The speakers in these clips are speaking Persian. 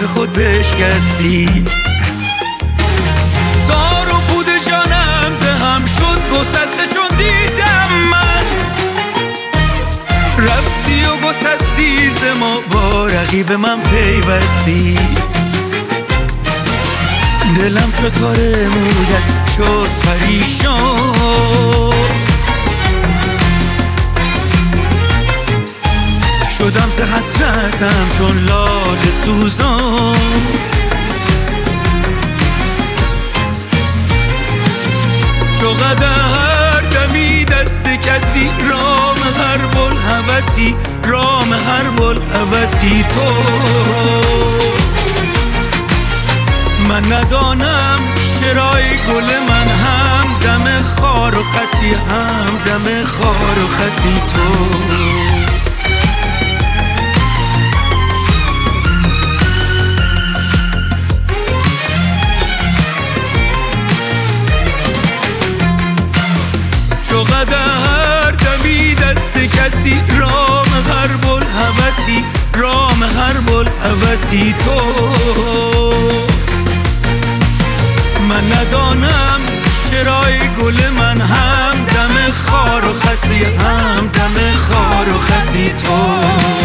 نگاه خود بشکستی. تار و پود جانم زهم شد گسسته چون دیدم من، رفتی و گسستی ز ما با رقیب من پیوستی. دلم چو تار مویت شد پریشان، شدم ز حسرتم چون لاله سوزان. چو قدر دمی دست کسی رام هر بوالهوسی، رام هر بوالهوسی تو. من ندانم چرای گل من هم دم خار و خسی، هم دم خار و خسی تو. چو قدر دمی دست کسی رام هر بوالهوسی، رام هر بوالهوسی تو. من ندانم چرای گل من هم دم خار و خسی، هم دم خار و خسی تو.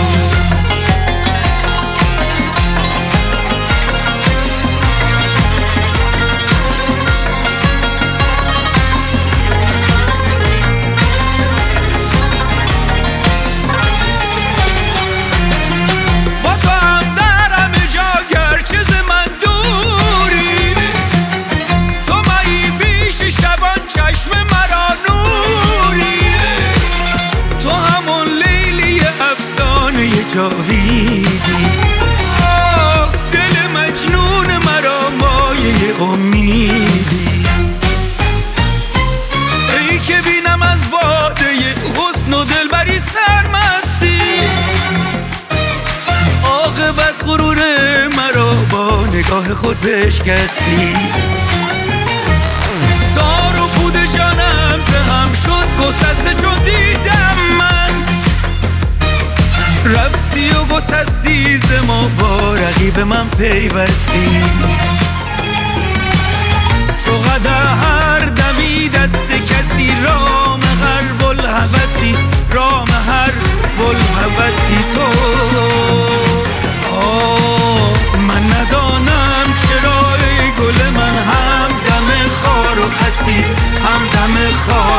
جاویدی دل مجنون مرا مایه امیدی. ای که بینم از باده حسن و دلبری سرمستی، عاقبت غرور مرا با نگاه خود بشکستی. تار و پود جانم زهم شد گسسته چون دیدم من، رفتی و گسستی ز ما با رقیب من پیوستی. چو قدر دمی دست کسی رام هر بوالهوسی، رام هر بوالهوسی تو. من ندانم چرای گل من هم دم خار و خسی، هم دم خار